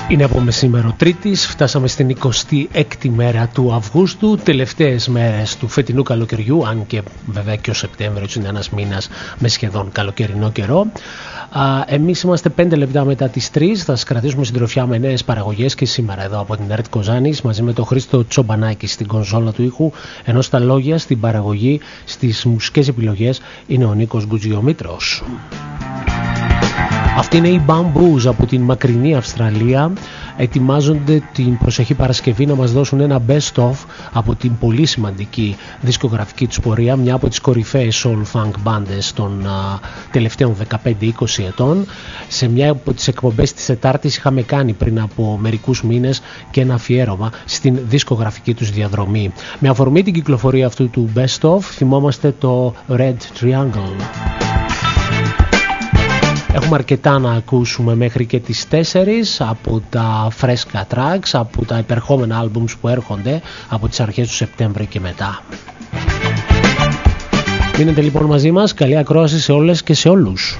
Είναι από μεσήμερο Τρίτης, φτάσαμε στην 26η μέρα του Αυγούστου, τελευταίες μέρες του φετινού καλοκαιριού, αν και βέβαια και ο Σεπτέμβριος είναι ένας μήνας με σχεδόν καλοκαιρινό καιρό. Εμείς είμαστε 5 λεπτά μετά τις 3, θα σας κρατήσουμε συντροφιά με νέες παραγωγές και σήμερα εδώ από την ΕΡΤ Κοζάνης μαζί με τον Χρήστο Τσομπανάκη στην κονσόλα του ήχου, ενώ στα λόγια, στην παραγωγή, στις μουσικές επιλογές είναι ο Νίκος Γκουτζιομήτρος. Αυτή είναι η Bamboos από την μακρινή Αυστραλία. Ετοιμάζονται την προσεχή Παρασκευή να μας δώσουν ένα best of από την πολύ σημαντική δισκογραφική τους πορεία, μια από τις κορυφαίες soul funk μπάντες των τελευταίων 15-20 ετών. Σε μια από τις εκπομπές της Τετάρτης είχαμε κάνει πριν από μερικούς μήνες και ένα αφιέρωμα στην δισκογραφική τους διαδρομή. Με αφορμή την κυκλοφορία αυτού του best of θυμόμαστε το Red Triangle. Έχουμε αρκετά να ακούσουμε μέχρι και τις 4 από τα φρέσκα tracks, από τα επερχόμενα albums που έρχονται από τις αρχές του Σεπτέμβρη και μετά. Μείνετε λοιπόν μαζί μας, καλή ακρόαση σε όλες και σε όλους.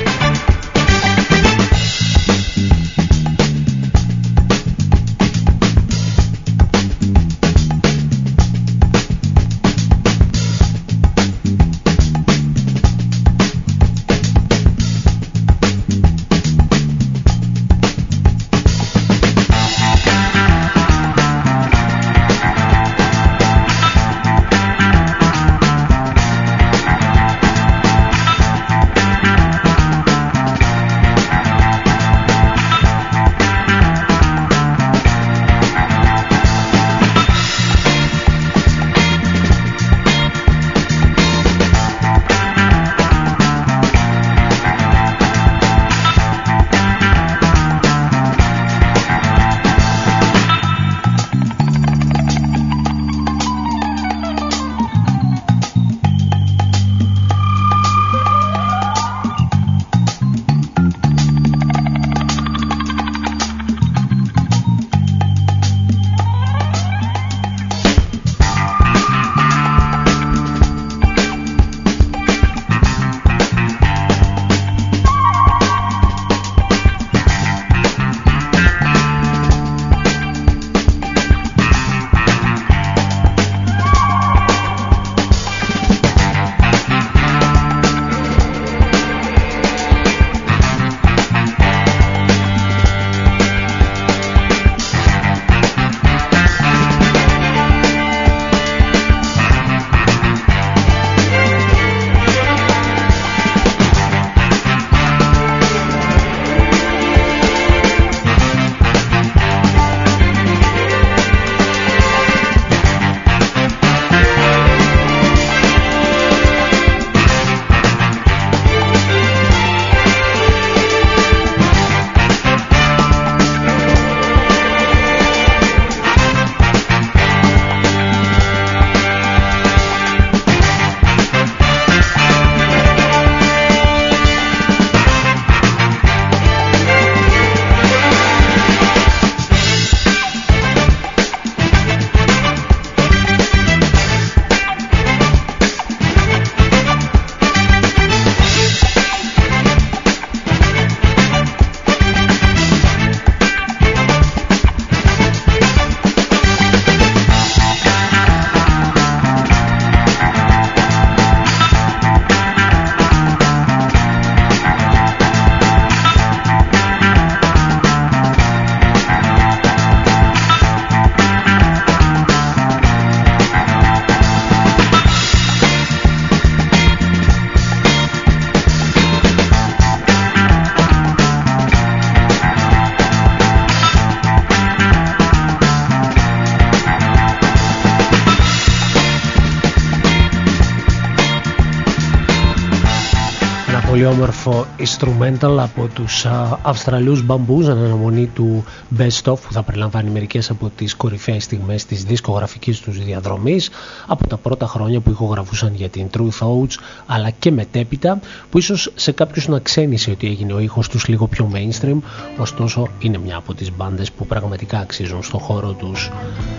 Όμορφο instrumental από τους Αυστραλούς Bamboos, αναμονή του Best Of που θα περιλαμβάνει μερικές από τις κορυφαίες στιγμές της δισκογραφικής τους διαδρομής από τα πρώτα χρόνια που ηχογραφούσαν για την Truth Oats αλλά και μετέπειτα, που ίσως σε κάποιους να ξένησε ότι έγινε ο ήχος τους λίγο πιο mainstream, ωστόσο είναι μια από τις μπάντες που πραγματικά αξίζουν στο χώρο τους.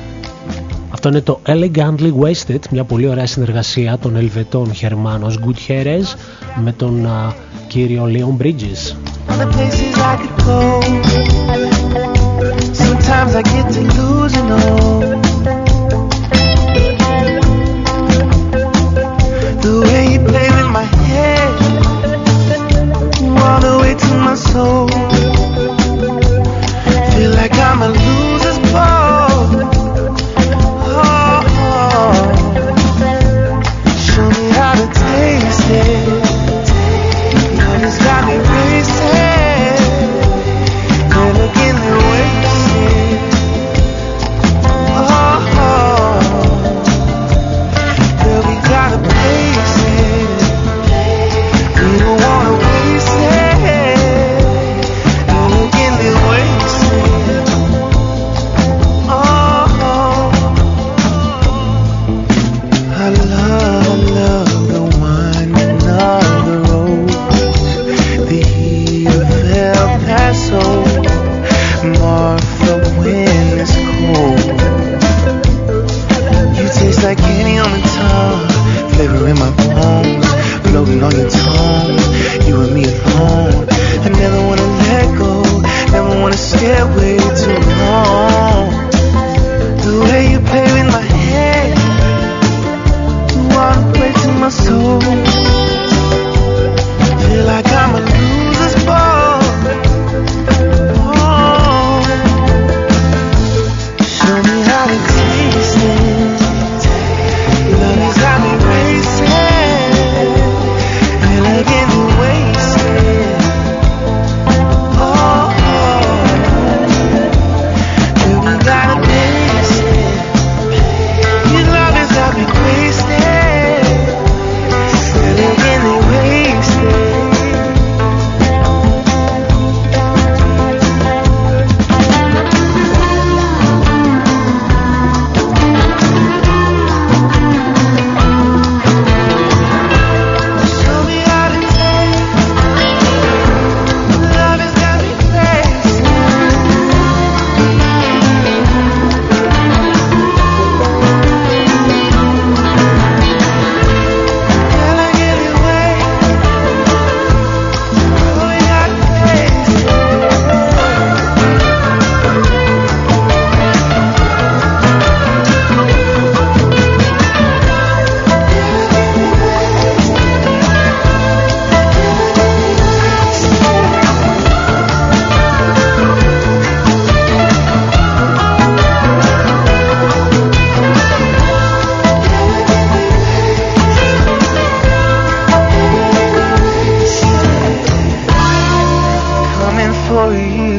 Αυτό είναι το Elegantly Wasted, μια πολύ ωραία συνεργασία των Ελβετών Hermanos Gutierrez με τον κύριο Leon Bridges. Sometimes I get delusional. The way you play with my head, all the way to my soul. Feel like I'm a loser's ball. Oh. Show me how to taste it. Love has got me wasted. You're looking to waste it. Oh. Girl, we gotta place it. We don't wanna waste it. You're looking to waste it. Oh. I love the winding of the road, the heat of El Paso, Martha when it's cold. You taste like candy on the tongue, flavor in my bones, floating on your tongue. You and me alone. I never wanna let go, never wanna stay away too long. The way you play with my head, all the way to my soul. Feel like I'm a loser's ball. Oh. Show me how to taste it. Love has got me wasted. Feel like getting wasted. Oh. Girl, we gotta taste it. Your love has got me wasted. Feel like getting wasted. Show me how to taste. Love has got me wasted. Feel like getting wasted. Show me how to taste. Coming for you.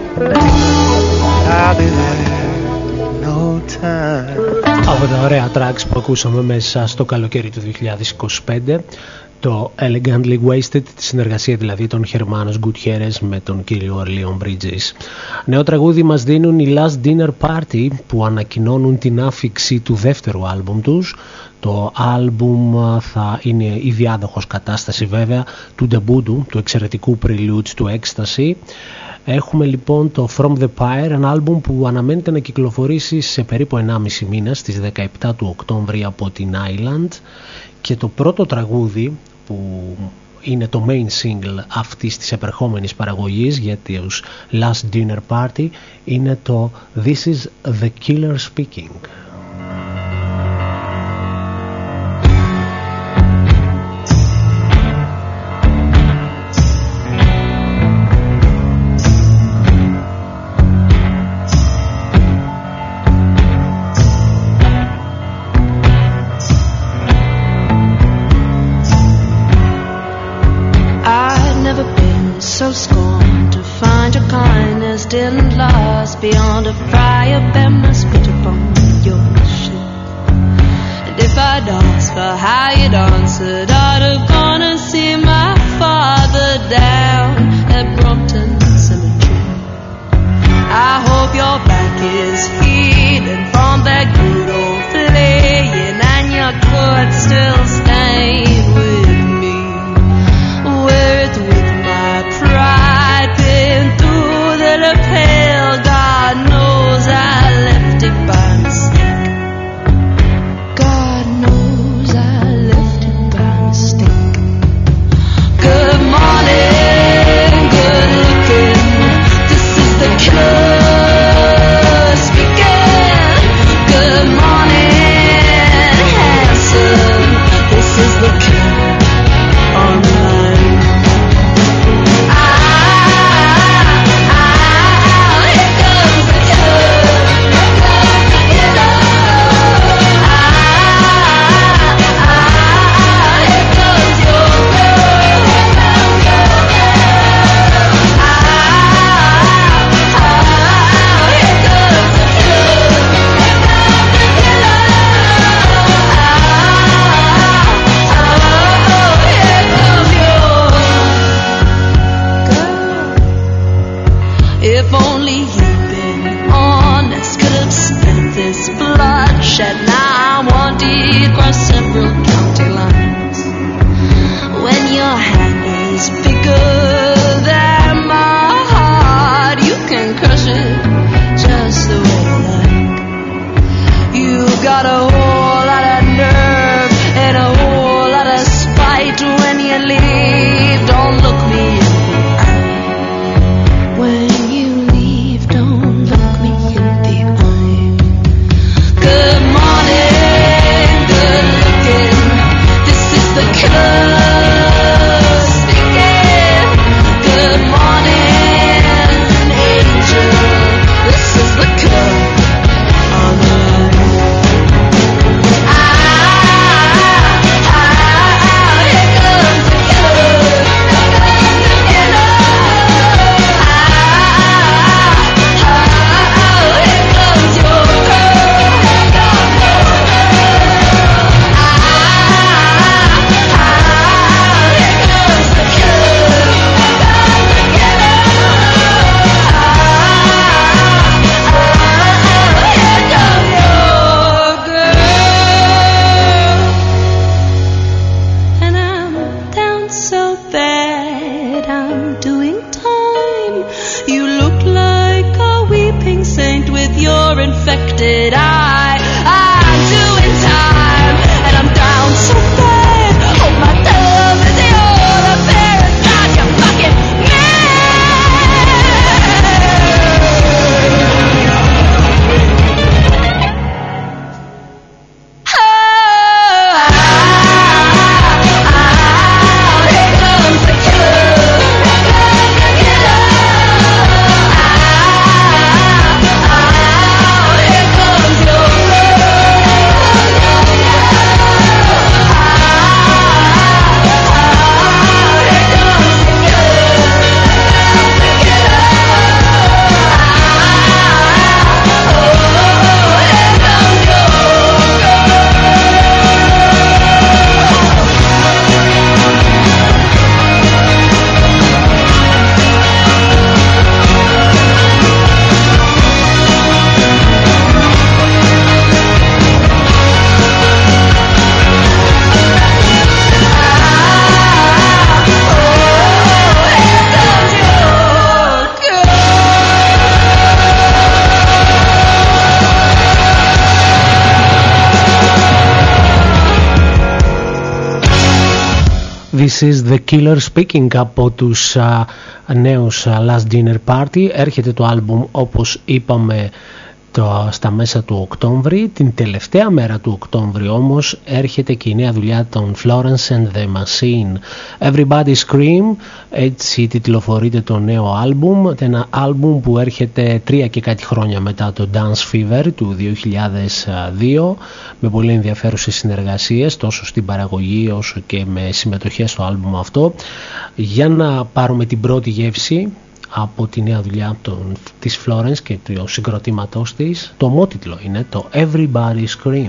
I'll be there. No time. Από τα ωραία tracks που ακούσαμε μέσα στο καλοκαίρι του 2025, το Elegantly Wasted, τη συνεργασία δηλαδή των Hermanos Gutierrez με τον κύριο Leon Bridges. Νέο τραγούδι μας δίνουν οι Last Dinner Party, που ανακοινώνουν την άφιξη του δεύτερου άλμπουμ τους. Το άλμπουμ θα είναι η διάδοχος κατάσταση βέβαια του ντεμπούτου, του εξαιρετικού Preludes του Ecstasy. Έχουμε λοιπόν το From the Pyre, ένα άλμπουμ που αναμένεται να κυκλοφορήσει σε περίπου 1,5 μήνα, στις 17 του Οκτώβρη από την Island, και το πρώτο τραγούδι που είναι το main single αυτής της επερχόμενης παραγωγής για τους Last Dinner Party είναι το This is the Killer Speaking. So scorned to find your kindness didn't last beyond a fire bend my spit upon your ship. And if I'd asked for how you'd answered, I'd have gone and seen my father down at Brompton Cemetery. I hope your back is healing from that good old flaying, and your could still stand with me, where it's with my pride been through the lapel. God knows I left it by mistake. God knows I left it by mistake. did I'm doing time, and I'm down so bad. Hold my television, you're the parasite, you fucking This is the Killer Speaking από τους νέους Last Dinner Party. Έρχεται το άλμπουμ, όπως είπαμε, στα μέσα του Οκτώβρη. Την τελευταία μέρα του Οκτώβρη όμως έρχεται και η νέα δουλειά των Florence and the Machine. Everybody Scream, έτσι τιτλοφορείται το νέο άλμπουμ. Ένα άλμπουμ που έρχεται 3 και κάτι χρόνια μετά το Dance Fever του 2002, με πολύ ενδιαφέρουσες συνεργασίες τόσο στην παραγωγή όσο και με συμμετοχές στο άλμπουμ αυτό. Για να πάρουμε την πρώτη γεύση από τη νέα δουλειά της Florence και του συγκροτήματός της. Το ομότιτλο είναι το Everybody Scream.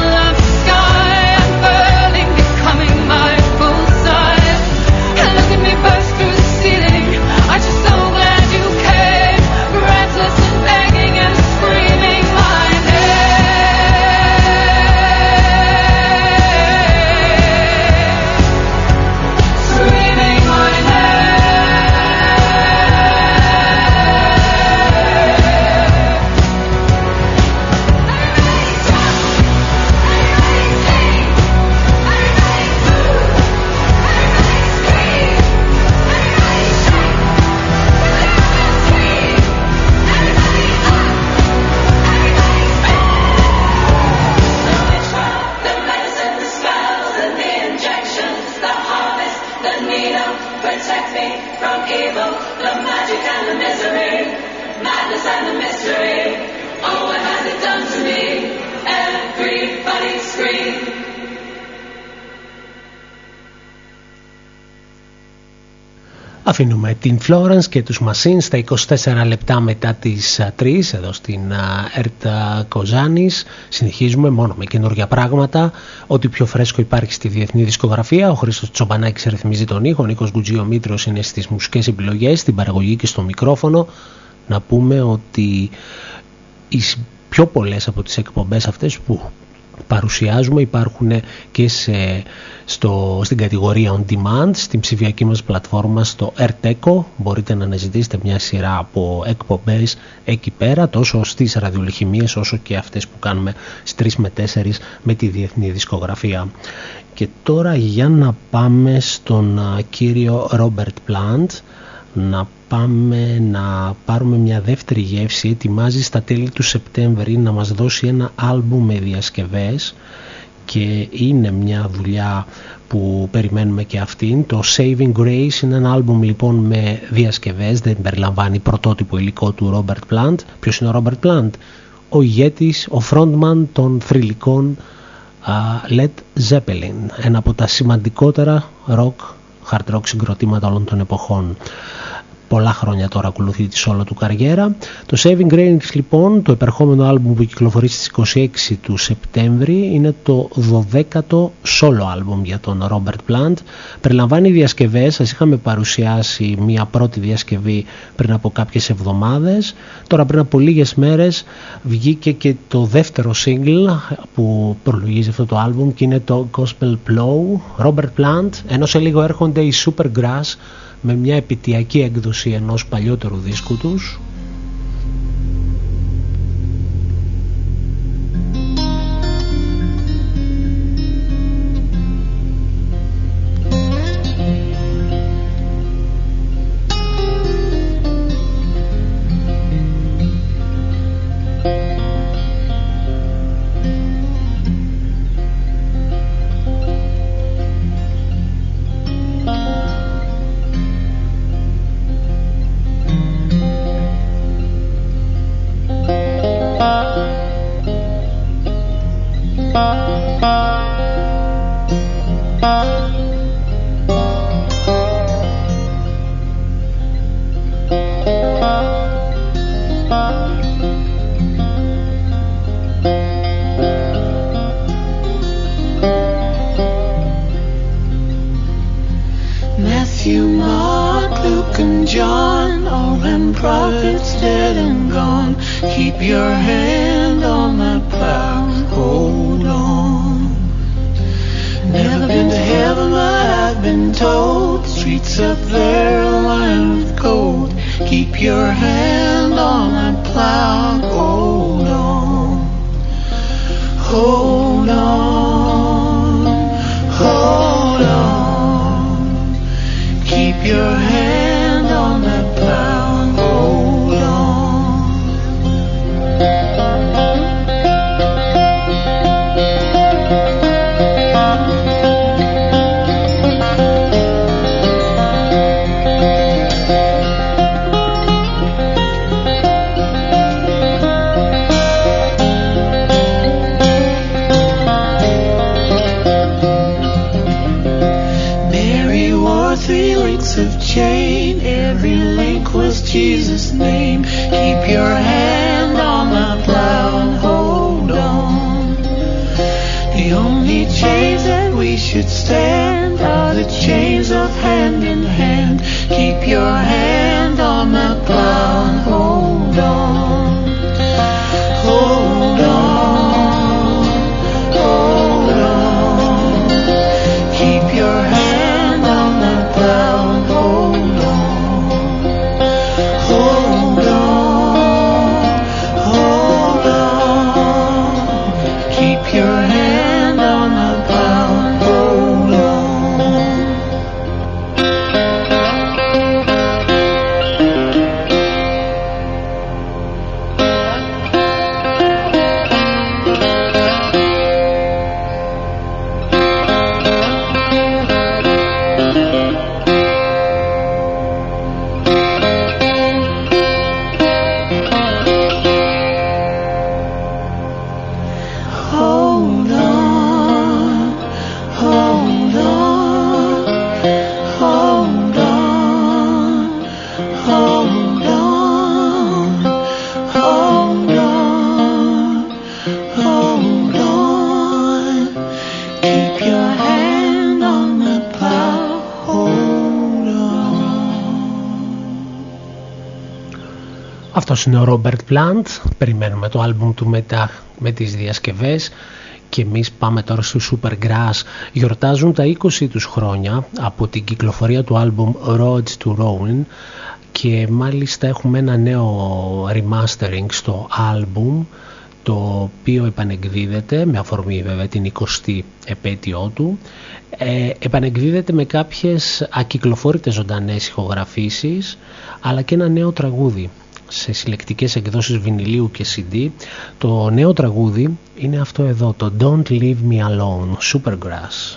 Look at me protect me from evil, the magic and the misery, madness and the mystery. Oh, what has it done to me? Everybody scream. Αφήνουμε την Florence και τους Machines στα 24 λεπτά μετά τις 3 εδώ στην ΕΡΤ Κοζάνης. Συνεχίζουμε μόνο με καινούργια πράγματα. Ό,τι πιο φρέσκο υπάρχει στη διεθνή δισκογραφία. Ο Χρήστος Τσομπανάκης ρυθμίζει τον ήχο. Ο Νίκος Γκουτζιομήτριος είναι στις μουσικές επιλογές, στην παραγωγή και στο μικρόφωνο. Να πούμε ότι οι πιο πολλές από τις εκπομπές αυτές που παρουσιάζουμε υπάρχουν και στην κατηγορία On Demand, στην ψηφιακή μας πλατφόρμα στο RTECO. Μπορείτε να αναζητήσετε μια σειρά από εκπομπές εκεί πέρα, τόσο στις ραδιολιχημίες όσο και αυτές που κάνουμε στις 3 με 4 με τη διεθνή δισκογραφία. Και τώρα για να πάμε στον κύριο Robert Plant, να πάμε να πάρουμε μια δεύτερη γεύση. Ετοιμάζει στα τέλη του Σεπτέμβρη να μας δώσει ένα άλμπουμ με διασκευές και είναι μια δουλειά που περιμένουμε και αυτήν. Το Saving Grace είναι ένα άλμπουμ λοιπόν με διασκευές, δεν περιλαμβάνει πρωτότυπο υλικό του Robert Plant. Ποιος είναι ο Robert Plant? Ο ηγέτης, ο frontman των θρυλικών Led Zeppelin, ένα από τα σημαντικότερα hard rock συγκροτήματα όλων των εποχών. Πολλά χρόνια τώρα ακολουθεί τη solo του καριέρα. Το Saving Grace λοιπόν, το επερχόμενο άλμπουμ που κυκλοφορεί στις 26 του Σεπτέμβρη, είναι το 12ο solo άλμπουμ για τον Robert Plant. Περιλαμβάνει διασκευές, σας είχαμε παρουσιάσει μια πρώτη διασκευή πριν από κάποιες εβδομάδες. Τώρα πριν από λίγες μέρες βγήκε και το δεύτερο single που προλογίζει αυτό το άλμπουμ και είναι το Gospel Plow. Robert Plant, ενώ σε λίγο έρχονται οι Supergrass με μια επιτειακή έκδοση ενός παλιότερου δίσκου τους. Αυτός είναι ο Robert Plant. Περιμένουμε το άλμπουμ του μετά με τις διασκευές. Και εμείς πάμε τώρα στο Supergrass. Γιορτάζουν τα 20 τους χρόνια από την κυκλοφορία του άλμπουμ Roads to Ruin και μάλιστα έχουμε ένα νέο remastering στο άλμπουμ, το οποίο επανεκδίδεται με αφορμή βέβαια την 20η επέτειό του. Επανεκδίδεται με κάποιες ακυκλοφόρητες ζωντανές ηχογραφήσεις αλλά και ένα νέο τραγούδι σε συλλεκτικές εκδόσεις βινιλίου και CD. Το νέο τραγούδι είναι αυτό εδώ, το Don't Leave Me Alone, Supergrass.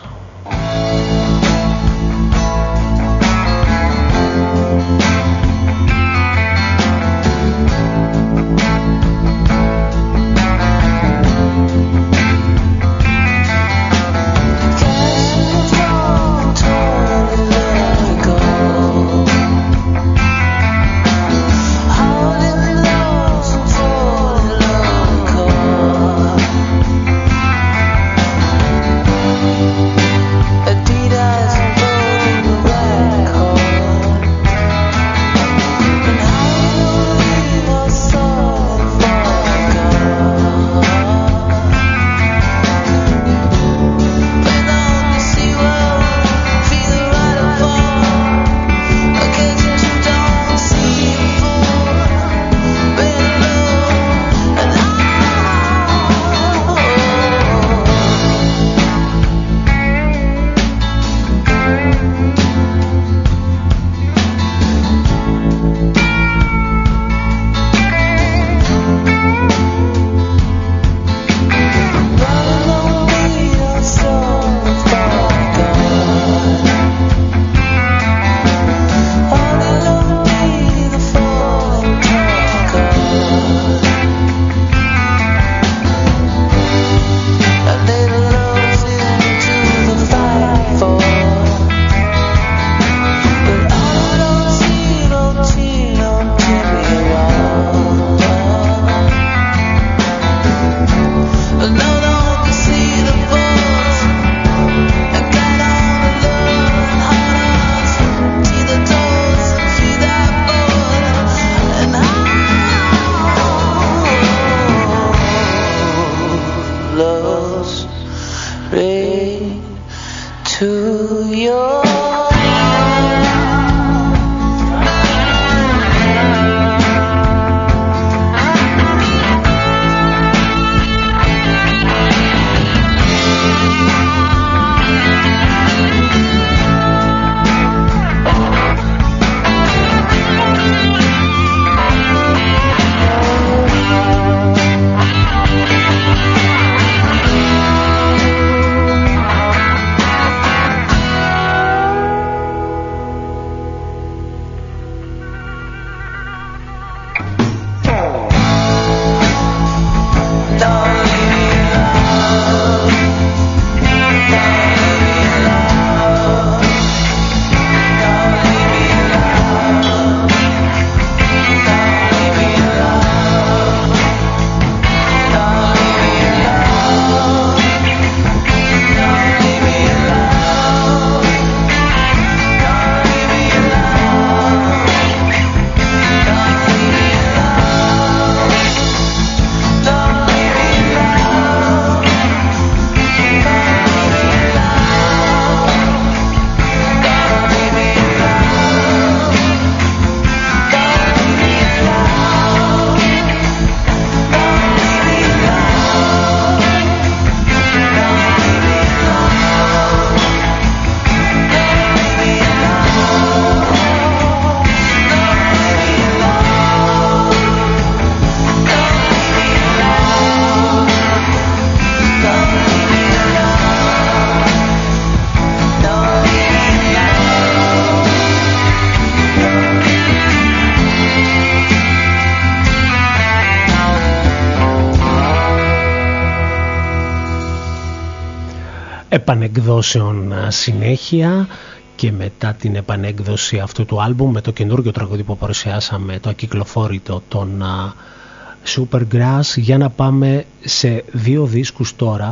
Επανεκδόσεων συνέχεια και μετά την επανέκδοση αυτού του άλμπουμ με το καινούργιο τραγούδι που παρουσιάσαμε, το ακυκλοφόρητο των Supergrass, για να πάμε σε δύο δίσκους τώρα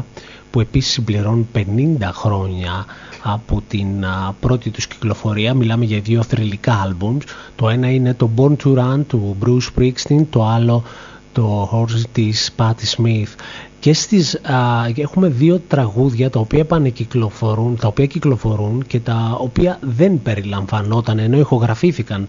που επίσης συμπληρώνουν 50 χρόνια από την πρώτη τους κυκλοφορία. Μιλάμε για δύο θρυλικά άλμπουμς. Το ένα είναι το Born to Run του Bruce Springsteen, το άλλο το Horse της Patti Smith. Και έχουμε δύο τραγούδια τα οποία κυκλοφορούν και τα οποία δεν περιλαμβανόταν, ενώ ηχογραφήθηκαν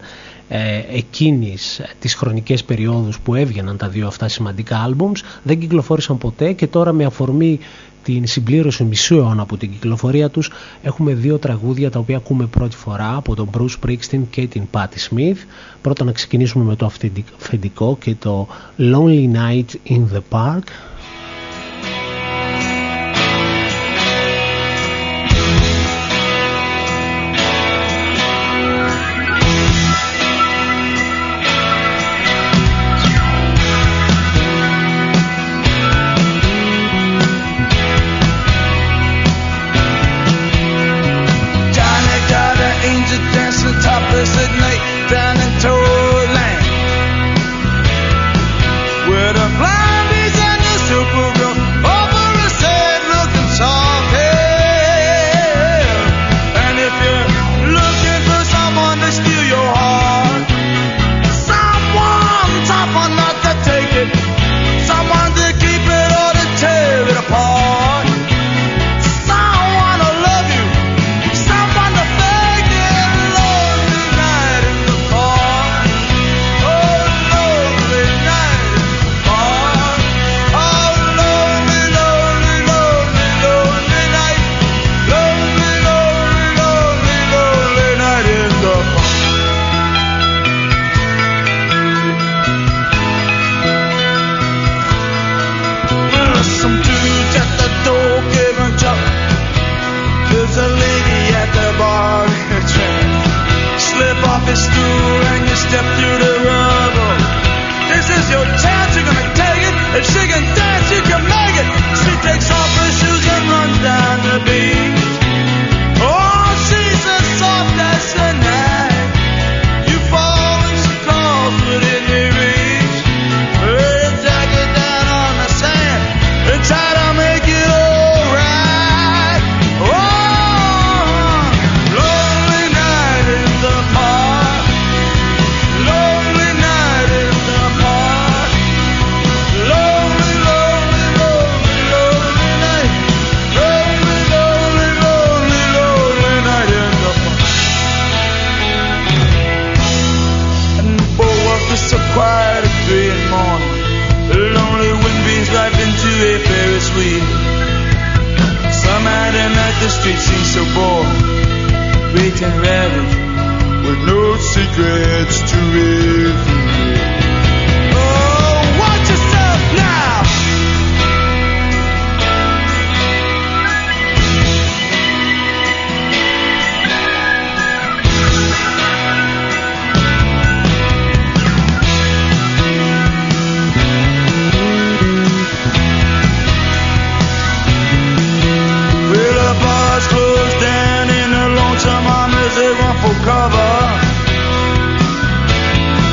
εκείνης τις χρονικές περιόδους που έβγαιναν τα δύο αυτά σημαντικά άλμπουμς, δεν κυκλοφόρησαν ποτέ, και τώρα με αφορμή την συμπλήρωση μισού αιώνα από την κυκλοφορία τους έχουμε δύο τραγούδια τα οποία ακούμε πρώτη φορά από τον Bruce Springsteen και την Patti Smith. Πρώτα να ξεκινήσουμε με το αφεντικό και το Lonely Night in the Park. Cover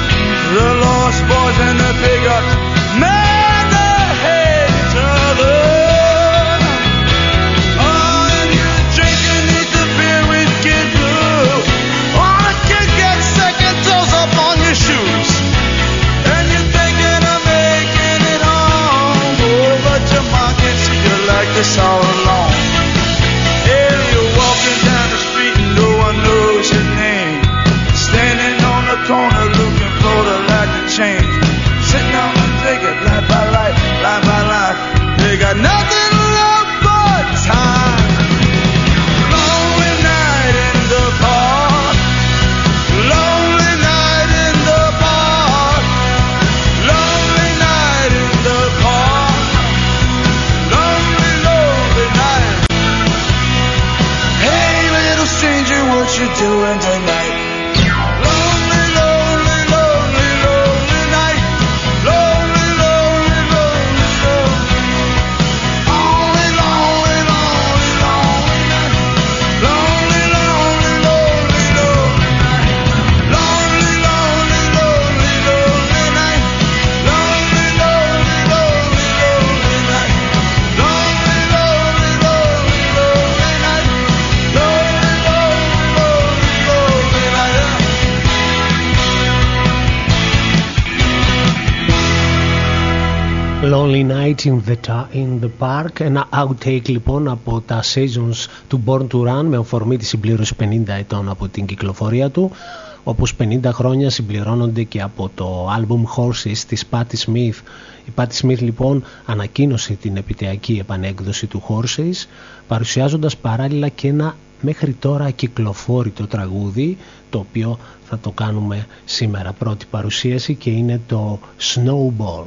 Lonely Night in the Park, ένα outtake λοιπόν από τα Seasons του Born to Run με αφορμή τη συμπλήρωση 50 ετών από την κυκλοφορία του, όπως 50 χρόνια συμπληρώνονται και από το album Horses της Patti Smith. Η Patti Smith λοιπόν ανακοίνωσε την επιτειακή επανέκδοση του Horses, παρουσιάζοντας παράλληλα και ένα μέχρι τώρα ακυκλοφόρητο τραγούδι, το οποίο θα το κάνουμε σήμερα πρώτη παρουσίαση, και είναι το Snowball.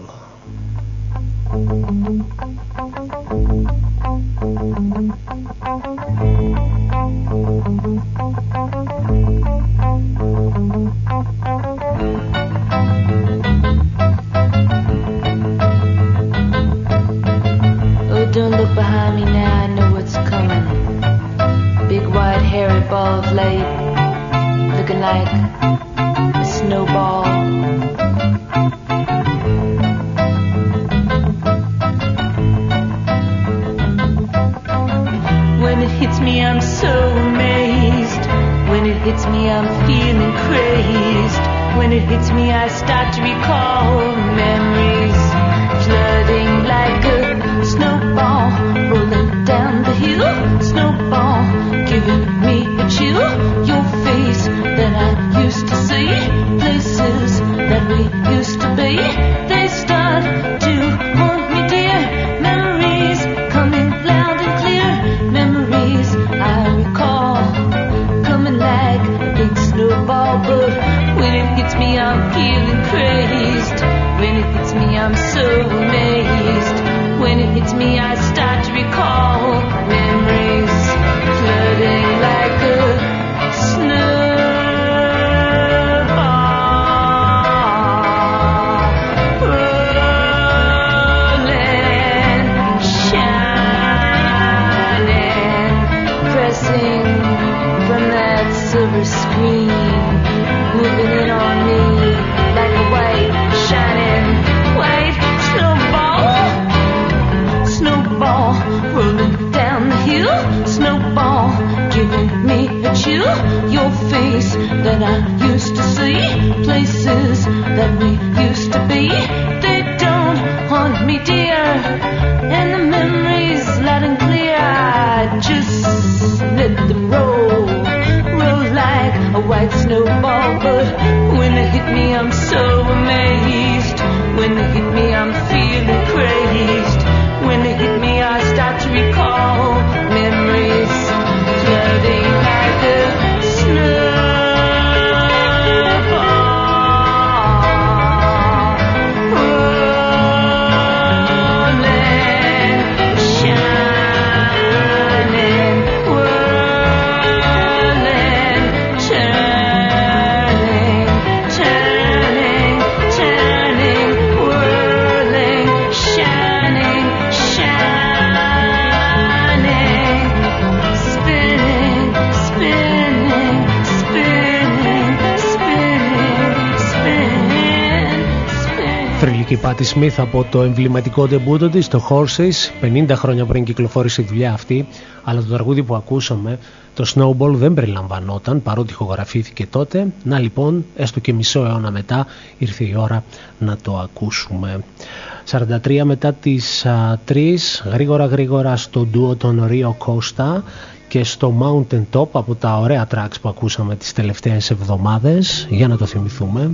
Oh, don't look behind me now, I know what's coming. Big white hairy ball of light, looking like a snowball. When it hits me, I'm so amazed. When it hits me, I'm feeling crazed. When it hits me, I start to recall memories flooding like a snowball, rolling down the hill. Snowball, giving me a chill. Your face that I used to see, places that we used to be. They start to haunt me, dear. Memories coming loud and clear. Memories I recall, coming like a big snowball. But when it hits me, I'm feeling crazed. When it hits me, I'm so amazed. When it hits me, I start to recall memories flooding like a snowball, rolling, shining, pressing from that silver screen, moving in on me like a white, shining, white snowball. Snowball, rolling down the hill. Snowball, giving me a chill. Your face that I used to see, places that we used to be. They don't haunt me, dear. And the memories loud and clear, I just let them roll, roll like a white snowball. But when they hit me, I'm so amazed. When they hit me, I'm feeling crazed. When they hit me, I start to recall memories flooding like a snowball, rolling, shining, whirling, turning, turning, turning, whirling, shining, shining, spinning, spinning, spinning, spinning, spinning, spinning. Θρυλική Patti Smith από το εμβληματικό ντεμπούτο της, το Horses. 50 χρόνια πριν κυκλοφόρησε η δουλειά αυτή, αλλά το τραγούδι που ακούσαμε, το Snowball, δεν περιλαμβανόταν, παρότι ηχογραφήθηκε τότε. Να λοιπόν, έστω και μισό αιώνα μετά, ήρθε η ώρα να το ακούσουμε. 43 μετά τις 3, γρήγορα γρήγορα στο ντουο των Rio Costa και στο Mountain Top, από τα ωραία tracks που ακούσαμε τις τελευταίες εβδομάδες, για να το θυμηθούμε.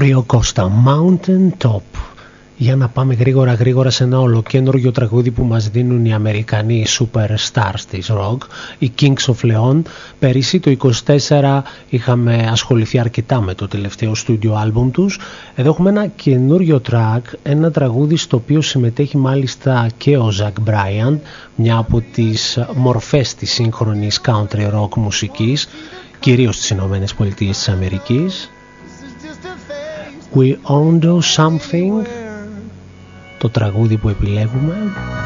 Rio Costa, Mountain Top. Για να πάμε γρήγορα σε ένα ολοκένουργιο τραγούδι που μας δίνουν οι Αμερικανοί superstars της rock, οι Kings of Leon. Πέρυσι το 24 είχαμε ασχοληθεί αρκετά με το τελευταίο στούντιο άλμπουμ τους. Εδώ έχουμε ένα καινούριο track, ένα τραγούδι στο οποίο συμμετέχει μάλιστα και ο Zach Bryan, μια από τις μορφές της σύγχρονης country rock μουσικής, κυρίως στις Ηνωμένες Πολιτείες της Αμερικής. We all do something, το τραγούδι που επιλέγουμε.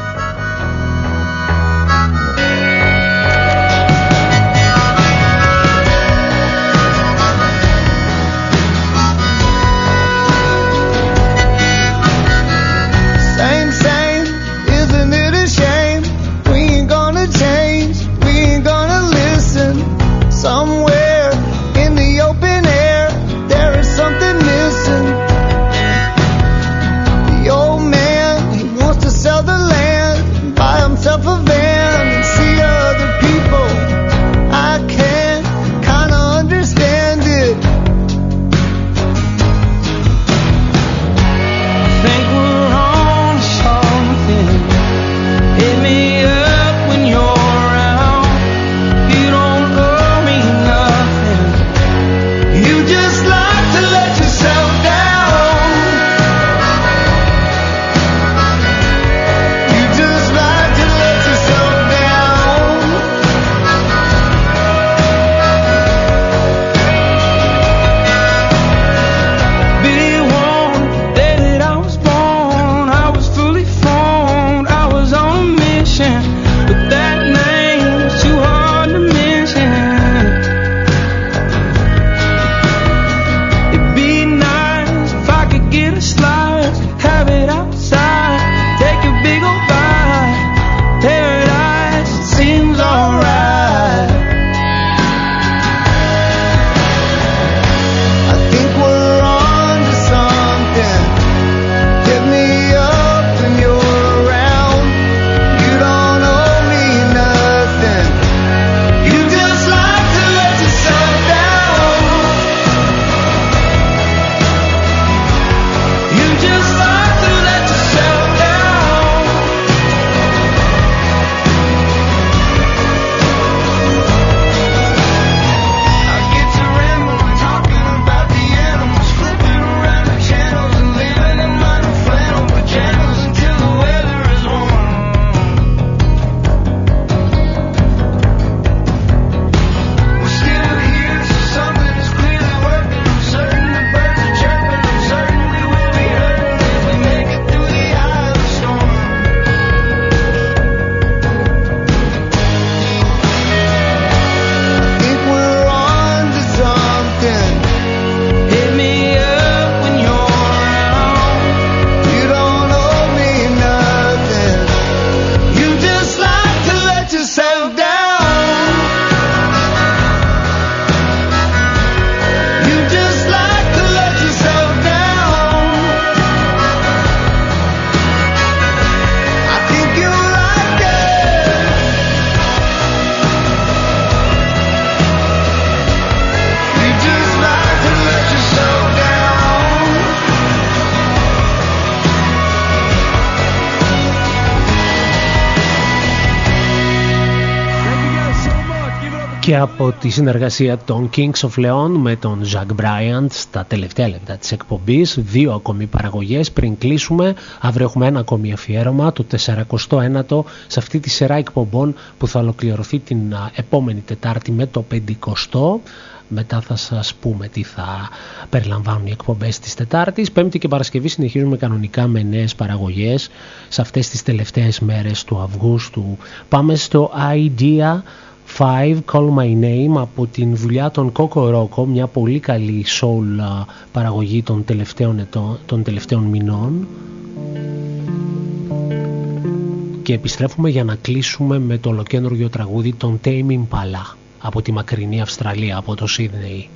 Και από τη συνεργασία των Kings of Leon με τον Zach Bryan στα τελευταία λεπτά της εκπομπής, 2 ακόμη παραγωγές πριν κλείσουμε. Αύριο έχουμε ένα ακόμη αφιέρωμα, το 49ο σε αυτή τη σειρά εκπομπών που θα ολοκληρωθεί την επόμενη Τετάρτη με το 50ο. Μετά θα σας πούμε τι θα περιλαμβάνουν οι εκπομπές της Τετάρτης. Πέμπτη και Παρασκευή συνεχίζουμε κανονικά με νέες παραγωγές σε αυτές τις τελευταίες μέρες του Αυγούστου. Πάμε στο Idea 5, Call My Name, από την δουλειά των Coco Roco, μια πολύ καλή soul παραγωγή των τελευταίων μηνών. Και επιστρέφουμε για να κλείσουμε με το ολοκαίνουργιο τραγούδι των Tame Impala από τη μακρινή Αυστραλία, από το Σίδνεϊ.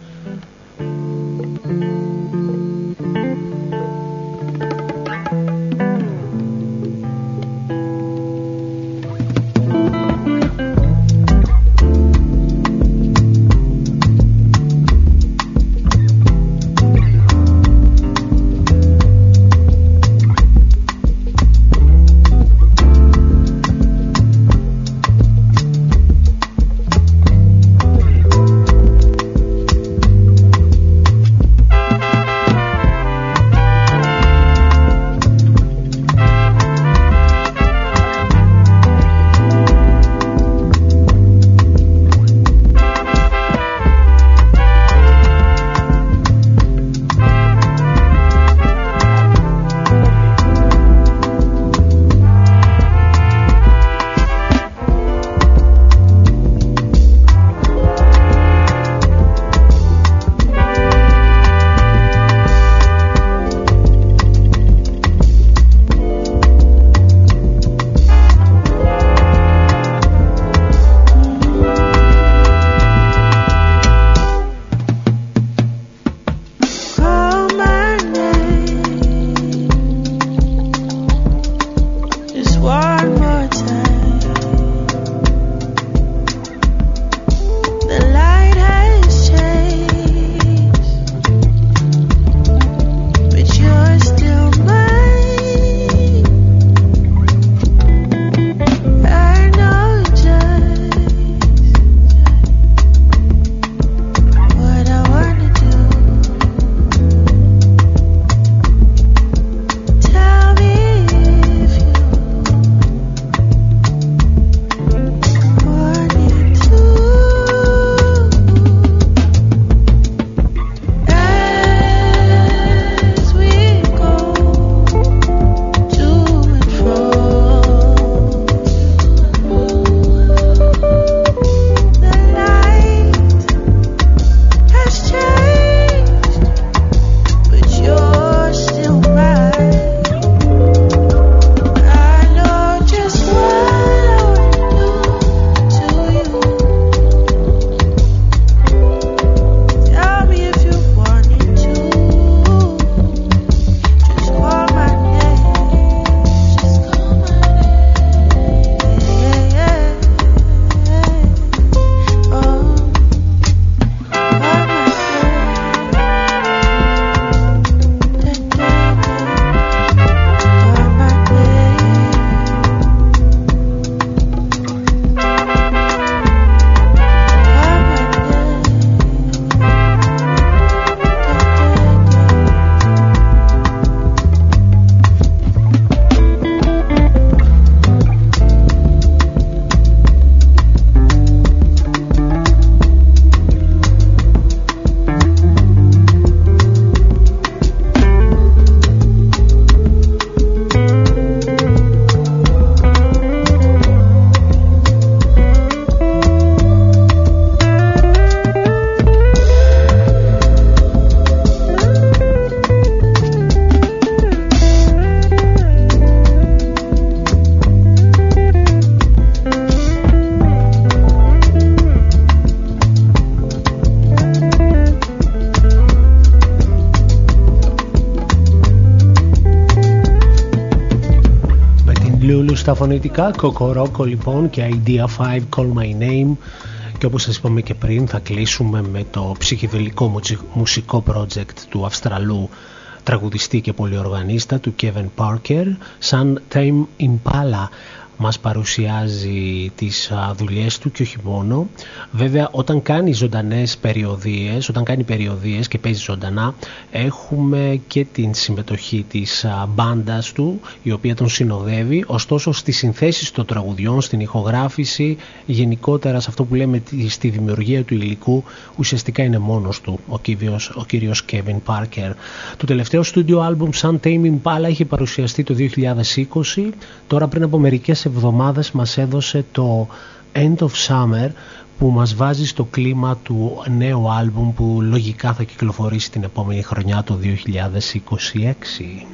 στα φωνητικά, Κοκορόκο λοιπόν και Idea 5 Call My Name. Και όπως σας είπαμε και πριν, θα κλείσουμε με το ψυχεδελικό μουσικό project του Αυστραλού τραγουδιστή και πολυοργανίστα του Kevin Parker. Σαν Tame Impala μας παρουσιάζει τις δουλειές του και όχι μόνο. Βέβαια όταν κάνει ζωντανές περιοδίες, όταν κάνει περιοδίες και παίζει ζωντανά, έχουμε και την συμμετοχή της μπάντας του, η οποία τον συνοδεύει. Ωστόσο στις συνθέσεις των τραγουδιών, στην ηχογράφηση, γενικότερα σε αυτό που λέμε στη δημιουργία του υλικού, ουσιαστικά είναι μόνος του ο κύριος Kevin Parker. Το τελευταίο studio album σαν Tame Impala είχε παρουσιαστεί το 2020. Τώρα πριν από μερικές εβδομάδες μας έδωσε το End of Summer, που μας βάζει στο κλίμα του νέου άλμπουμ που λογικά θα κυκλοφορήσει την επόμενη χρονιά, το 2026.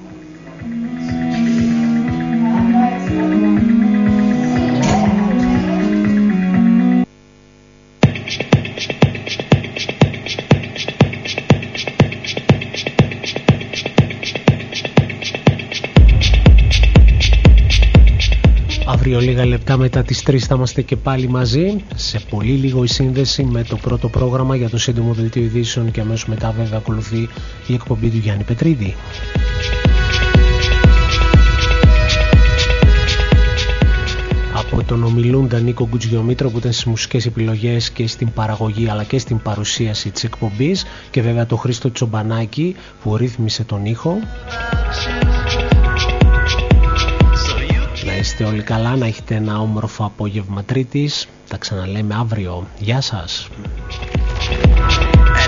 Αύριο λίγα λεπτά μετά τις 3 θα είμαστε και πάλι μαζί. Σε πολύ λίγο η σύνδεση με το πρώτο πρόγραμμα για το σύντομο δελτίο ειδήσεων και αμέσως μετά βέβαια ακολουθεί η εκπομπή του Γιάννη Πετρίδη. Από τον ομιλούντα Νίκο Γκουτζιομήτρο που ήταν στις μουσικές επιλογές και στην παραγωγή αλλά και στην παρουσίαση της εκπομπής, και βέβαια το Χρήστο Τσομπανάκη που ρύθμισε τον ήχο. Να είστε όλοι καλά, να έχετε ένα όμορφο απόγευμα Τρίτης. Τα ξαναλέμε αύριο. Γεια σας.